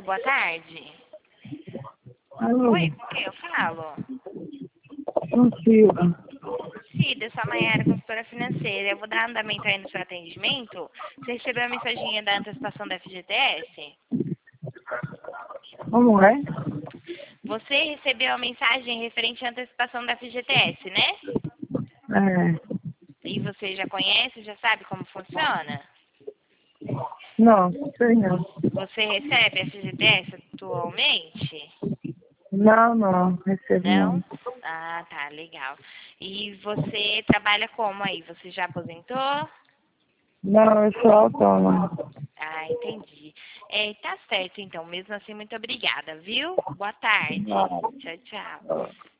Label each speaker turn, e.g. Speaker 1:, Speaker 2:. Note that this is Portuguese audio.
Speaker 1: boa tarde.
Speaker 2: Alô,
Speaker 1: Oi, com quem eu falo?
Speaker 2: consigo.
Speaker 1: Cida, sua Maiara, consultora financeira. Eu vou dar andamento aí no seu atendimento. Você recebeu a mensaginha da antecipação da FGTS?
Speaker 2: Como é?
Speaker 1: Você recebeu a mensagem referente à antecipação da FGTS, né?
Speaker 2: É.
Speaker 1: E você já conhece, já sabe como funciona?
Speaker 2: Não, sei não.
Speaker 1: Você recebe a FGTS atualmente?
Speaker 2: Não, recebo não.
Speaker 1: Não? Ah, tá, legal. E você trabalha como aí? Você já aposentou?
Speaker 2: Não, eu sou autônoma.
Speaker 1: Ah, entendi. Tá certo, então. Mesmo assim, muito obrigada, viu? Boa tarde.
Speaker 2: Não.
Speaker 1: Tchau, tchau.